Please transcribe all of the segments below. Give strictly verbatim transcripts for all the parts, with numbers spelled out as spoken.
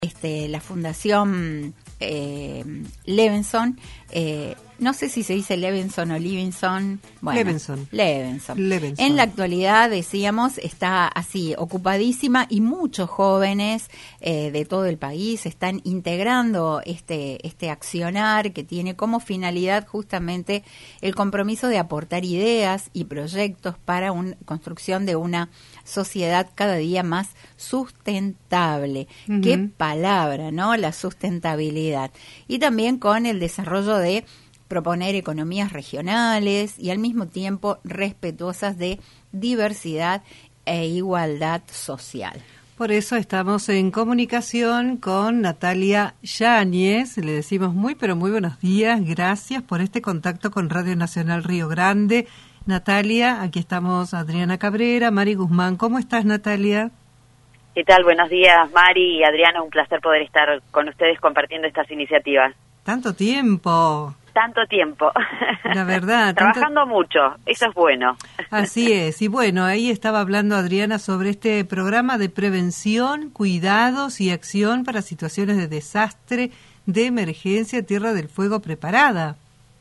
Este, la Fundación eh, Levenson, eh, no sé si se dice Levenson o Livingston, bueno, Levenson. Levenson. Levenson. En la actualidad, decíamos, está así ocupadísima y muchos jóvenes eh, de todo el país están integrando este, este accionar que tiene como finalidad justamente el compromiso de aportar ideas y proyectos para una construcción de una sociedad cada día más sustentable. Uh-huh. Qué palabra, ¿no? La sustentabilidad. Y también con el desarrollo de proponer economías regionales y al mismo tiempo respetuosas de diversidad e igualdad social. Por eso estamos en comunicación con Natalia Yáñez. Le decimos muy, pero muy buenos días. Gracias por este contacto con Radio Nacional Río Grande. Natalia, aquí estamos Adriana Cabrera, Mari Guzmán. ¿Cómo estás, Natalia? ¿Qué tal? Buenos días, Mari y Adriana. Un placer poder estar con ustedes compartiendo estas iniciativas. Tanto tiempo. Tanto tiempo. La verdad. Trabajando tanto... mucho, eso es bueno. Así es. Y bueno, ahí estaba hablando Adriana sobre este programa de prevención, cuidados y acción para situaciones de desastre, de emergencia, Tierra del Fuego preparada.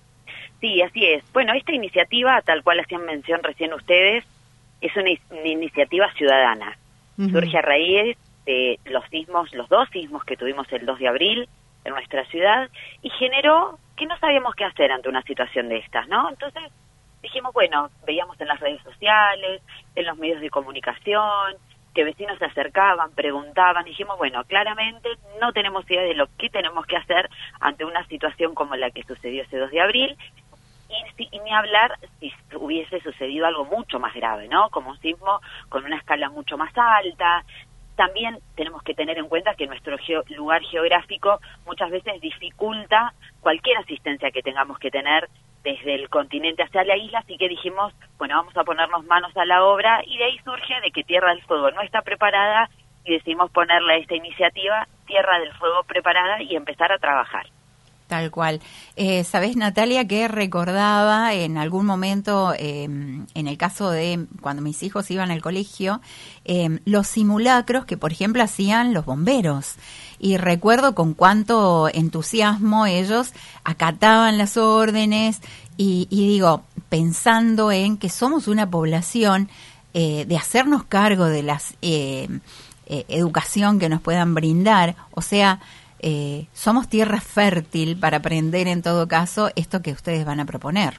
Sí, así es. Bueno, esta iniciativa, tal cual hacían mención recién ustedes, es una, una iniciativa ciudadana. Uh-huh. Surge a raíz de los sismos, los dos sismos que tuvimos el dos de abril en nuestra ciudad, y generó que no sabíamos qué hacer ante una situación de estas, ¿no? Entonces dijimos, bueno, veíamos en las redes sociales, en los medios de comunicación, que vecinos se acercaban, preguntaban, y dijimos, bueno, claramente no tenemos idea de lo que tenemos que hacer ante una situación como la que sucedió ese dos de abril, y, y ni hablar si hubiese sucedido algo mucho más grave, ¿no? Como un sismo con una escala mucho más alta. También tenemos que tener en cuenta que nuestro geo- lugar geográfico muchas veces dificulta cualquier asistencia que tengamos que tener desde el continente hacia la isla, así que dijimos, bueno, vamos a ponernos manos a la obra, y de ahí surge de que Tierra del Fuego no está preparada y decidimos ponerle a esta iniciativa Tierra del Fuego preparada y empezar a trabajar. Tal cual. Eh, ¿Sabés, Natalia, que recordaba en algún momento, eh, en el caso de cuando mis hijos iban al colegio, eh, los simulacros que, por ejemplo, hacían los bomberos? Y recuerdo con cuánto entusiasmo ellos acataban las órdenes y, y digo, pensando en que somos una población eh, de hacernos cargo de la eh, eh, educación que nos puedan brindar, o sea, Eh, somos tierra fértil para aprender en todo caso esto que ustedes van a proponer.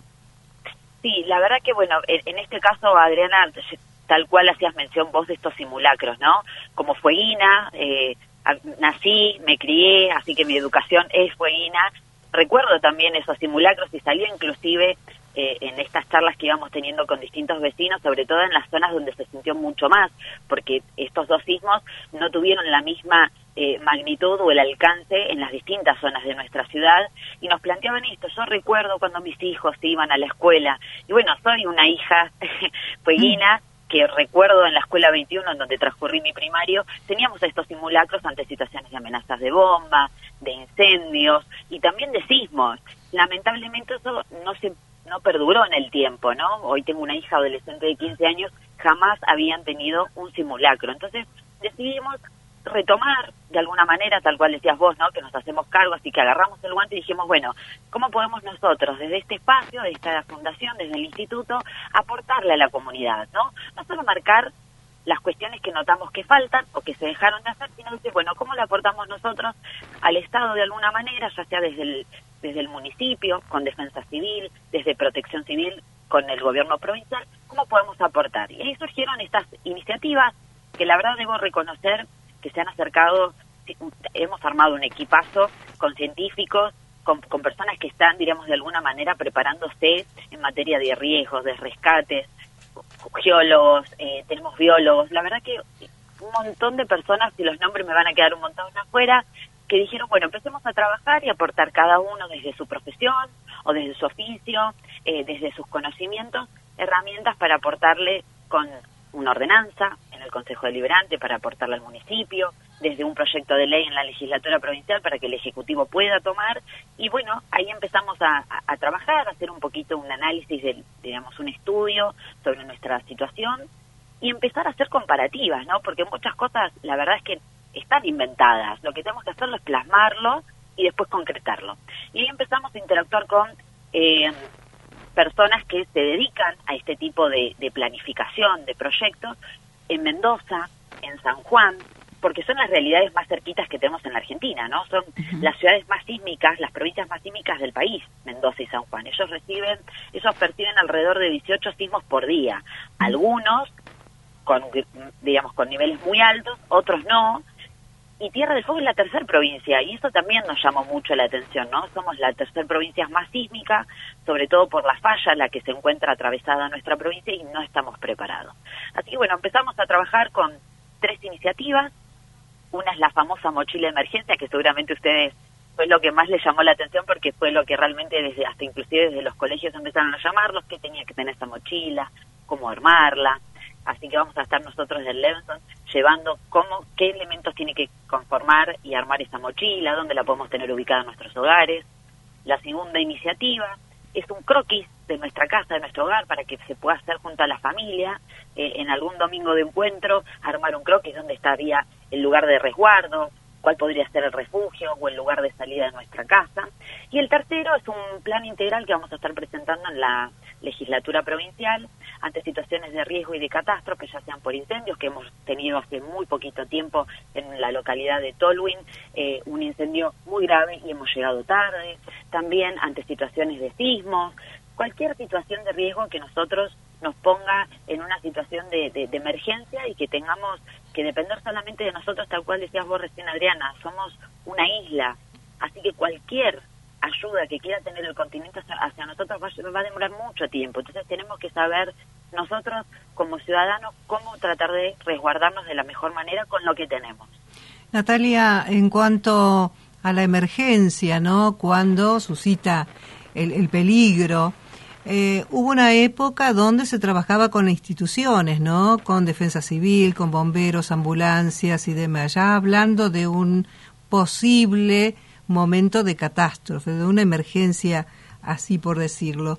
Sí, la verdad que bueno, en, en este caso, Adriana, tal cual hacías mención vos de estos simulacros, ¿no? Como fueguina, eh, nací, me crié, así que mi educación es fueguina. Recuerdo también esos simulacros y salía inclusive eh, en estas charlas que íbamos teniendo con distintos vecinos, sobre todo en las zonas donde se sintió mucho más, porque estos dos sismos no tuvieron la misma Eh, magnitud o el alcance en las distintas zonas de nuestra ciudad, y nos planteaban esto. Yo recuerdo cuando mis hijos iban a la escuela, y bueno, soy una hija fueguina, que recuerdo en la escuela veintiuno, en donde transcurrí mi primario, teníamos estos simulacros ante situaciones de amenazas de bomba, de incendios y también de sismos. Lamentablemente eso no se no perduró en el tiempo, ¿no? Hoy tengo una hija adolescente de quince años, jamás habían tenido un simulacro. Entonces decidimos retomar de alguna manera, tal cual decías vos, ¿no? Que nos hacemos cargo, así que agarramos el guante y dijimos, bueno, ¿cómo podemos nosotros, desde este espacio, de esta fundación, desde el instituto, aportarle a la comunidad, ¿no? No solo marcar las cuestiones que notamos que faltan o que se dejaron de hacer, sino decir, bueno, ¿cómo le aportamos nosotros al Estado de alguna manera, ya sea desde el, desde el municipio, con Defensa Civil, desde Protección Civil, con el gobierno provincial? ¿Cómo podemos aportar? Y ahí surgieron estas iniciativas que la verdad debo reconocer que se han acercado. Hemos armado un equipazo con científicos, con, con personas que están, diríamos, de alguna manera preparándose en materia de riesgos, de rescates, geólogos, eh, tenemos biólogos. La verdad que un montón de personas, y los nombres me van a quedar un montón afuera, que dijeron, bueno, empecemos a trabajar y aportar cada uno desde su profesión o desde su oficio, eh, desde sus conocimientos, herramientas para aportarle con una ordenanza en el Consejo Deliberante, para aportarla al municipio, desde un proyecto de ley en la legislatura provincial para que el Ejecutivo pueda tomar, y bueno, ahí empezamos a, a, a trabajar, a hacer un poquito un análisis, de, digamos, un estudio sobre nuestra situación, y empezar a hacer comparativas, ¿no? Porque muchas cosas, la verdad es que están inventadas. Lo que tenemos que hacerlo es plasmarlo y después concretarlo. Y ahí empezamos a interactuar con eh, personas que se dedican a este tipo de, de planificación, de proyectos, en Mendoza, en San Juan, porque son las realidades más cerquitas que tenemos en la Argentina, ¿no? Son uh-huh. las ciudades más sísmicas, las provincias más sísmicas del país, Mendoza y San Juan. Ellos reciben, ellos perciben alrededor de dieciocho sismos por día. Algunos con, digamos, con niveles muy altos, otros no. Y Tierra del Fuego es la tercera provincia, y eso también nos llamó mucho la atención, ¿no? Somos la tercera provincia más sísmica, sobre todo por la falla en la que se encuentra atravesada nuestra provincia, y no estamos preparados. Así que bueno, empezamos a trabajar con tres iniciativas. Una es la famosa mochila de emergencia, que seguramente ustedes fue lo que más les llamó la atención, porque fue lo que realmente desde hasta inclusive desde los colegios empezaron a llamarlos, qué tenía que tener esa mochila, cómo armarla. Así que vamos a estar nosotros del Levenson llevando cómo, qué elementos tiene que conformar y armar esa mochila, dónde la podemos tener ubicada en nuestros hogares. La segunda iniciativa es un croquis de nuestra casa, de nuestro hogar, para que se pueda hacer junto a la familia, eh, en algún domingo de encuentro, armar un croquis donde estaría el lugar de resguardo, cuál podría ser el refugio o el lugar de salida de nuestra casa. Y el tercero es un plan integral que vamos a estar presentando en la legislatura provincial ante situaciones de riesgo y de catástrofe, ya sean por incendios, que hemos tenido hace muy poquito tiempo en la localidad de Tolwyn, eh, un incendio muy grave y hemos llegado tarde, también ante situaciones de sismos, cualquier situación de riesgo que nosotros nos ponga en una situación de, de, de emergencia y que tengamos que depender solamente de nosotros, tal cual decías vos recién, Adriana, somos una isla, así que cualquier ayuda que quiera tener el continente hacia, hacia nosotros va, va a demorar mucho tiempo. Entonces tenemos que saber nosotros como ciudadanos cómo tratar de resguardarnos de la mejor manera con lo que tenemos. Natalia, en cuanto a la emergencia, ¿no? Cuando suscita el, el peligro, eh, hubo una época donde se trabajaba con instituciones, ¿no? Con defensa civil, con bomberos, ambulancias y demás, ya hablando de un posible momento de catástrofe, de una emergencia, así por decirlo.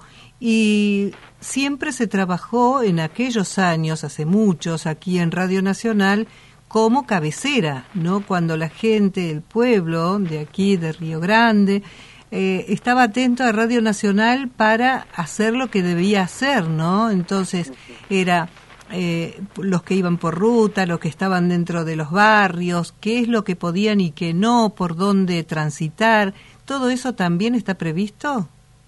Y siempre se trabajó en aquellos años, hace muchos, aquí en Radio Nacional, como cabecera, ¿no? Cuando la gente, el pueblo de aquí, de Río Grande, eh, estaba atento a Radio Nacional para hacer lo que debía hacer, ¿no? Entonces, era eh, los que iban por ruta, los que estaban dentro de los barrios, qué es lo que podían y qué no, por dónde transitar. ¿Todo eso también está previsto?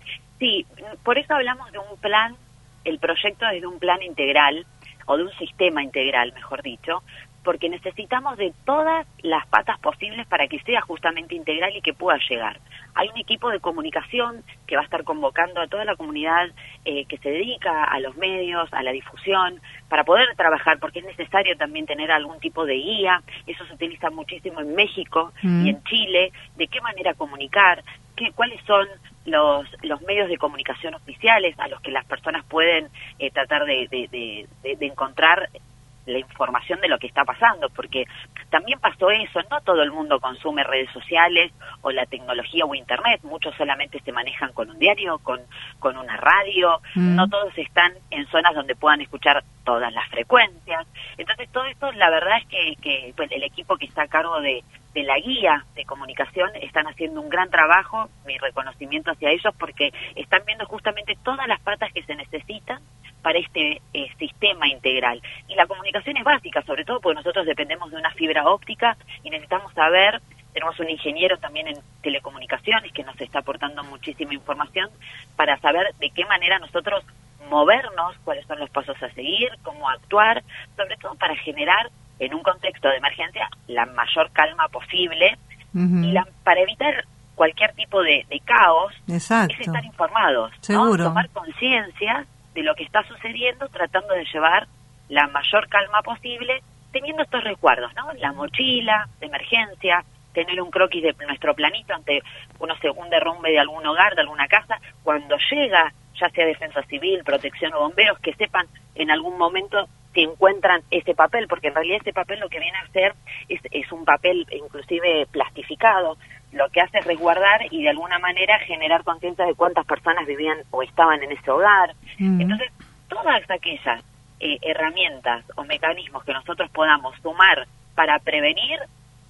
Sí, por eso hablamos de un plan, el proyecto es de un plan integral, o de un sistema integral, mejor dicho, porque necesitamos de todas las patas posibles para que sea justamente integral y que pueda llegar. Hay un equipo de comunicación que va a estar convocando a toda la comunidad eh, que se dedica a los medios, a la difusión, para poder trabajar, porque es necesario también tener algún tipo de guía. Eso se utiliza muchísimo en México mm. y en Chile, de qué manera comunicar, qué, cuáles son los los medios de comunicación oficiales a los que las personas pueden eh, tratar de, de, de, de, de encontrar la información de lo que está pasando, porque también pasó eso, no todo el mundo consume redes sociales o la tecnología o internet, muchos solamente se manejan con un diario, con, con una radio, mm. no todos están en zonas donde puedan escuchar todas las frecuencias. Entonces todo esto, la verdad es que, que pues, el equipo que está a cargo de, de la guía de comunicación están haciendo un gran trabajo, mi reconocimiento hacia ellos, porque están viendo justamente todas las patas que se necesitan para este eh, sistema integral. Y la comunicación es básica, sobre todo porque nosotros dependemos de una fibra óptica y necesitamos saber, tenemos un ingeniero también en telecomunicaciones que nos está aportando muchísima información para saber de qué manera nosotros movernos, cuáles son los pasos a seguir, cómo actuar, sobre todo para generar en un contexto de emergencia la mayor calma posible uh-huh. y la, para evitar cualquier tipo de, de caos. Exacto. Es estar informados, seguro, ¿no? Tomar conciencia de lo que está sucediendo, tratando de llevar la mayor calma posible, teniendo estos resguardos, ¿no? La mochila de emergencia, tener un croquis de nuestro planito ante uno un derrumbe de algún hogar, de alguna casa, cuando llega, ya sea defensa civil, protección o bomberos, que sepan en algún momento si encuentran ese papel, porque en realidad ese papel lo que viene a hacer es, es un papel inclusive plastificado, lo que hace es resguardar y de alguna manera generar conciencia de cuántas personas vivían o estaban en ese hogar. Mm. Entonces, todas aquellas eh, herramientas o mecanismos que nosotros podamos sumar para prevenir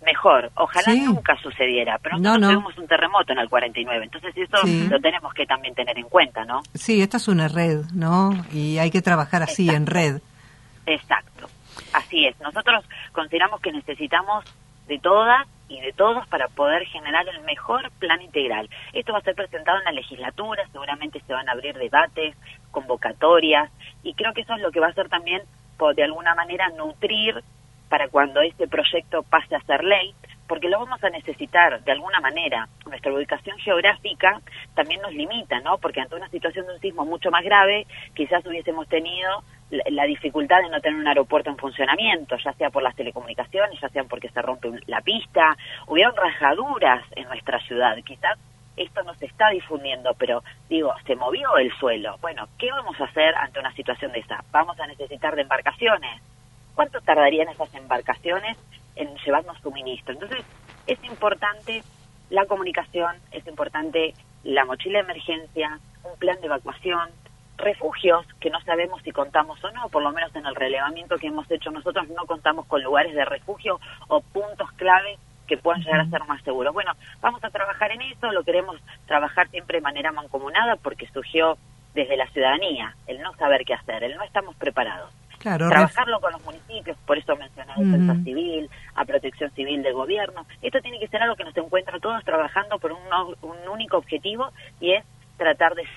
mejor. Ojalá sí. nunca sucediera, pero nosotros no, no. tuvimos un terremoto en el cuarenta y nueve, entonces eso sí. lo tenemos que también tener en cuenta, ¿no? Sí, esta es una red, ¿no? Y hay que trabajar así, Exacto. en red. Exacto, así es. Nosotros consideramos que necesitamos de todas y de todos para poder generar el mejor plan integral. Esto va a ser presentado en la legislatura, seguramente se van a abrir debates, convocatorias, y creo que eso es lo que va a hacer también, por, de alguna manera, nutrir para cuando este proyecto pase a ser ley, porque lo vamos a necesitar de alguna manera. Nuestra ubicación geográfica también nos limita, ¿no? Porque ante una situación de un sismo mucho más grave, quizás hubiésemos tenido la, la dificultad de no tener un aeropuerto en funcionamiento, ya sea por las telecomunicaciones, ya sea porque se rompe la pista, hubieron rajaduras en nuestra ciudad, quizás esto no se está difundiendo, pero digo, se movió el suelo. Bueno, ¿qué vamos a hacer ante una situación de esa? Vamos a necesitar de embarcaciones. ¿Cuánto tardarían esas embarcaciones en llevarnos suministro? Entonces, es importante la comunicación, es importante la mochila de emergencia, un plan de evacuación, refugios que no sabemos si contamos o no, por lo menos en el relevamiento que hemos hecho nosotros no contamos con lugares de refugio o puntos clave que puedan llegar a ser más seguros. Bueno, vamos a trabajar en eso, lo queremos trabajar siempre de manera mancomunada porque surgió desde la ciudadanía, el no saber qué hacer, el no estamos preparados. Claro, Trabajarlo con los municipios, por eso mencionaba uh-huh. defensa civil, a protección civil del gobierno. Esto tiene que ser algo que nos encuentra todos trabajando por un, un único objetivo, y es tratar de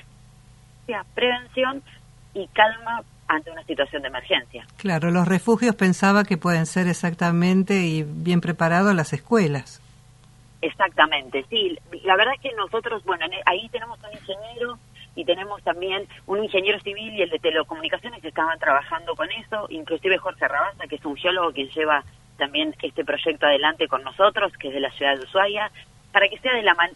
prevención y calma ante una situación de emergencia. Claro, los refugios pensaba que pueden ser exactamente y bien preparados las escuelas. Exactamente, sí. La verdad es que nosotros, bueno, ahí tenemos un ingeniero y tenemos también un ingeniero civil y el de telecomunicaciones que estaban trabajando con eso, inclusive Jorge Rabasa, que es un geólogo que lleva también este proyecto adelante con nosotros, que es de la ciudad de Ushuaia, para que sea de la man-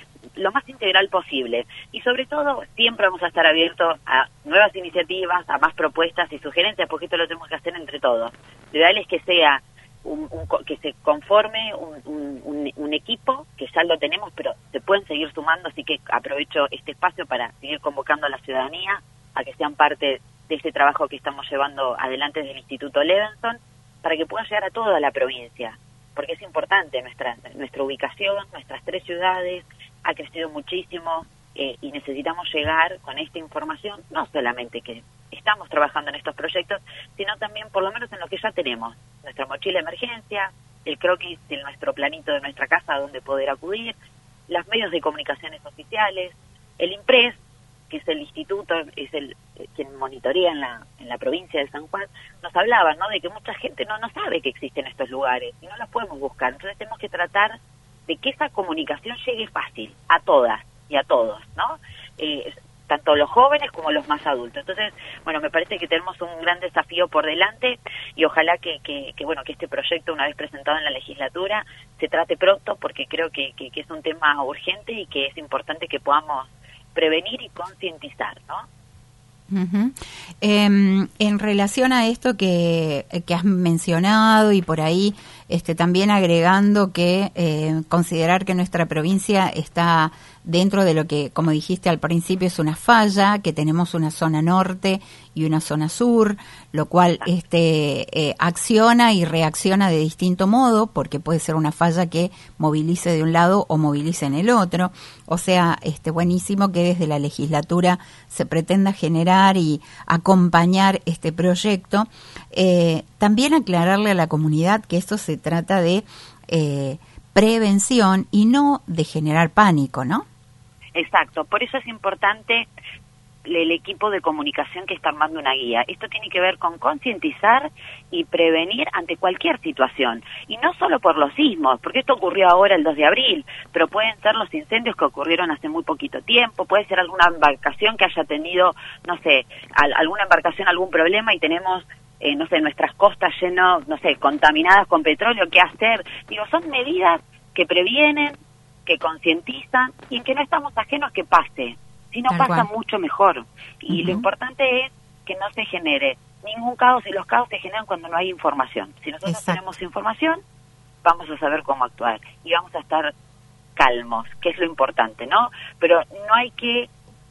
lo más integral posible. Y sobre todo, siempre vamos a estar abiertos a nuevas iniciativas, a más propuestas y sugerencias, porque esto lo tenemos que hacer entre todos. Lo ideal es que sea un, un, que se conforme un, un, un, un equipo, que ya lo tenemos, pero se pueden seguir sumando, así que aprovecho este espacio para seguir convocando a la ciudadanía a que sean parte de este trabajo que estamos llevando adelante desde el Instituto Levenson, para que pueda llegar a toda la provincia, porque es importante nuestra, nuestra ubicación, nuestras tres ciudades, ha crecido muchísimo eh, y necesitamos llegar con esta información, no solamente que estamos trabajando en estos proyectos, sino también por lo menos en lo que ya tenemos, nuestra mochila de emergencia, el croquis de nuestro planito de nuestra casa donde poder acudir, los medios de comunicaciones oficiales, el IMPRES, que es el instituto, es el eh, quien monitorea en la en la provincia de San Juan, nos hablaba, ¿no?, de que mucha gente no no sabe que existen estos lugares y no los podemos buscar. Entonces tenemos que tratar de que esa comunicación llegue fácil a todas y a todos, ¿no? Eh, tanto los jóvenes como los más adultos. Entonces, bueno, me parece que tenemos un gran desafío por delante y ojalá que, que, que bueno, que este proyecto, una vez presentado en la legislatura, se trate pronto, porque creo que, que, que es un tema urgente y que es importante que podamos prevenir y concientizar, ¿no? Uh-huh. Eh, en relación a esto que, que has mencionado y por ahí este, también agregando que eh, considerar que nuestra provincia está dentro de lo que, como dijiste al principio, es una falla, que tenemos una zona norte y una zona sur, lo cual este eh, acciona y reacciona de distinto modo, porque puede ser una falla que movilice de un lado o movilice en el otro. O sea, este buenísimo que desde la legislatura se pretenda generar y acompañar este proyecto. Eh, también aclararle a la comunidad que esto se trata de eh, prevención y no de generar pánico, ¿no? Exacto, por eso es importante el equipo de comunicación que está armando una guía. Esto tiene que ver con concientizar y prevenir ante cualquier situación, y no solo por los sismos, porque esto ocurrió ahora el dos de abril, pero pueden ser los incendios que ocurrieron hace muy poquito tiempo, puede ser alguna embarcación que haya tenido, no sé, al, alguna embarcación algún problema y tenemos eh, no sé, nuestras costas llenas, no sé, contaminadas con petróleo. ¿Qué hacer? Digo, son medidas que previenen, que concientizan y en que no estamos ajenos que pase. Si no Tal pasa cual. mucho mejor. Y Uh-huh. lo importante es que no se genere ningún caos, y los caos se generan cuando no hay información. Si nosotros Exacto. tenemos información, vamos a saber cómo actuar y vamos a estar calmos, que es lo importante, ¿no? Pero no hay que,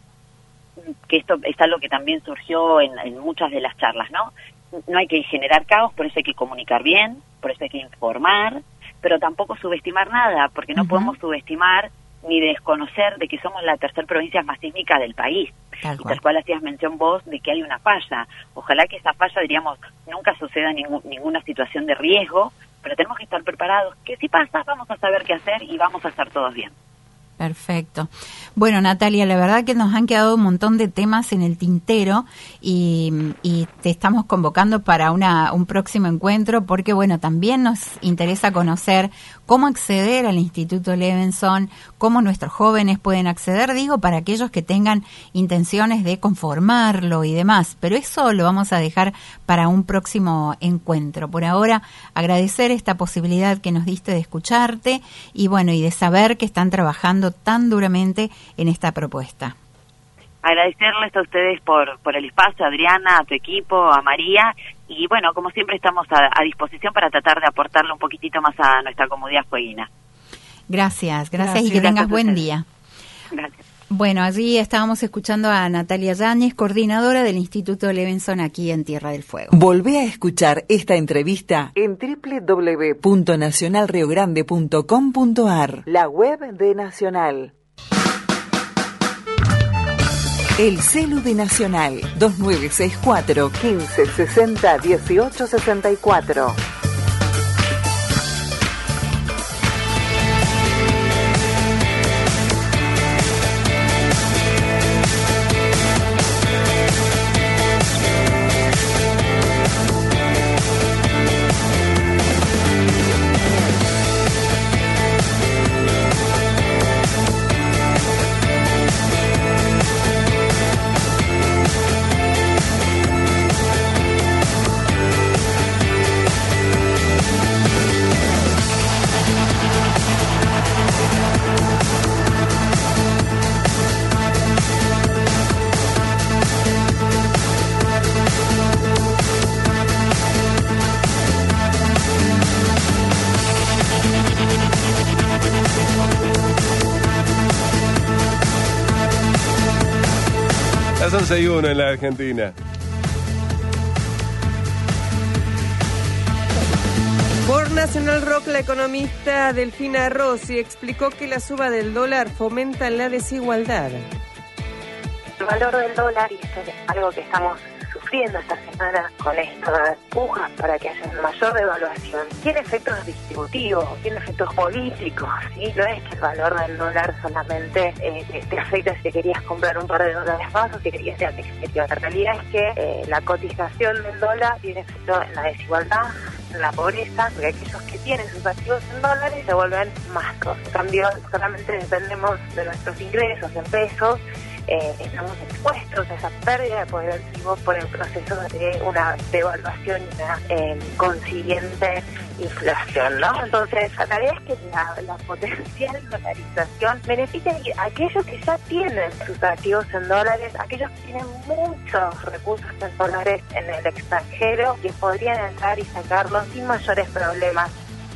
que esto es algo que también surgió en, en muchas de las charlas, ¿no? No hay que generar caos, por eso hay que comunicar bien, por eso hay que informar, pero tampoco subestimar nada, porque no uh-huh. podemos subestimar ni desconocer de que somos la tercera provincia más sísmica del país. Tal cual. Y tal cual hacías mención vos de que hay una falla. Ojalá que esa falla, diríamos, nunca suceda ningún, ninguna situación de riesgo, pero tenemos que estar preparados, que si pasa vamos a saber qué hacer y vamos a estar todos bien. Perfecto. Bueno, Natalia, la verdad que nos han quedado un montón de temas en el tintero y, y te estamos convocando para una, un próximo encuentro porque, bueno, también nos interesa conocer cómo acceder al Instituto Levenson, cómo nuestros jóvenes pueden acceder, digo, para aquellos que tengan intenciones de conformarlo y demás. Pero eso lo vamos a dejar para un próximo encuentro. Por ahora, agradecer esta posibilidad que nos diste de escucharte y, bueno, y de saber que están trabajando tan duramente en esta propuesta. Agradecerles a ustedes por, por el espacio, Adriana, a tu equipo, a María, y bueno, como siempre estamos a, a disposición para tratar de aportarle un poquitito más a nuestra comunidad fueguina. Gracias, gracias, gracias y que tengas buen día. Gracias. Bueno, allí estábamos escuchando a Natalia Yáñez, coordinadora del Instituto Levenson aquí en Tierra del Fuego. Volvé a escuchar esta entrevista en doble u doble u doble u punto nacional rio grande punto com punto a r, la web de Nacional. El celu de Nacional, dos nueve seis cuatro, quince sesenta, dieciocho sesenta y cuatro. Las once y uno en la Argentina. Por Nacional Rock, la economista Delfina Rossi explicó que la suba del dólar fomenta la desigualdad. El valor del dólar, y esto es algo que estamos sufriendo esta semana con estas pujas para que haya una mayor devaluación, tiene efectos distributivos, tiene efectos políticos, ¿sí? No es que el valor del dólar solamente eh, te, te afecta si te querías comprar un par de dólares más o si querías ir a tu exterior. La realidad es que eh, la cotización del dólar tiene efecto en la desigualdad, en la pobreza, porque aquellos que tienen sus activos en dólares se vuelven más costos. En cambio, solamente dependemos de nuestros ingresos en pesos. Eh, estamos expuestos a esa pérdida de poder adquisitivo por el proceso de una devaluación y una eh, consiguiente inflación, ¿no? Entonces, la realidad es que la, la potencial dolarización beneficia a aquellos que ya tienen sus activos en dólares, aquellos que tienen muchos recursos en dólares en el extranjero, que podrían entrar y sacarlos sin mayores problemas.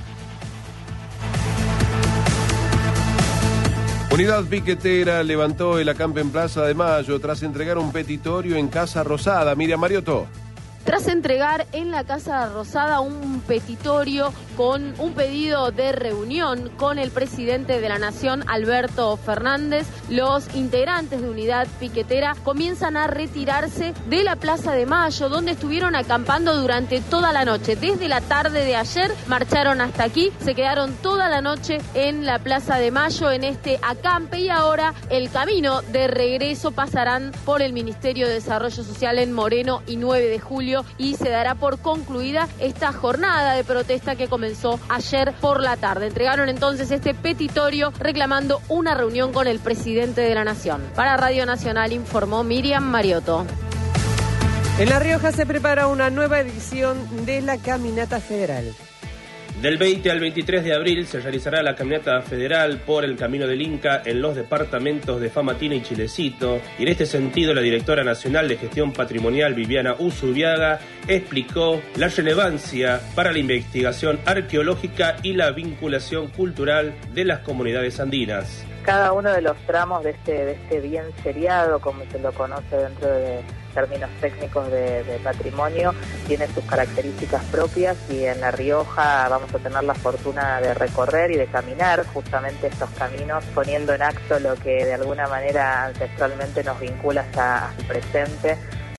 Unidad Piquetera levantó el acampe en Plaza de Mayo tras entregar un petitorio en Casa Rosada. Miriam Mariotto. Tras entregar en la Casa Rosada un petitorio con un pedido de reunión con el presidente de la Nación, Alberto Fernández, los integrantes de Unidad Piquetera comienzan a retirarse de la Plaza de Mayo, donde estuvieron acampando durante toda la noche. Desde la tarde de ayer marcharon hasta aquí, se quedaron toda la noche en la Plaza de Mayo en este acampe y ahora el camino de regreso pasarán por el Ministerio de Desarrollo Social en Moreno y nueve de julio. Y se dará por concluida esta jornada de protesta que comenzó ayer por la tarde. Entregaron entonces este petitorio reclamando una reunión con el presidente de la Nación. Para Radio Nacional informó Miriam Mariotto. En La Rioja se prepara una nueva edición de la Caminata Federal. Del veinte al veintitrés de abril se realizará la caminata federal por el Camino del Inca en los departamentos de Famatina y Chilecito. Y en este sentido, la directora nacional de Gestión Patrimonial, Viviana Usurbiaga, explicó la relevancia para la investigación arqueológica y la vinculación cultural de las comunidades andinas. cada uno de los tramos de este, de este bien seriado, como se lo conoce dentro de términos técnicos de, de patrimonio, tiene sus características propias, y en La Rioja vamos a tener la fortuna de recorrer y de caminar justamente estos caminos, poniendo en acto lo que de alguna manera ancestralmente nos vincula hasta al presente,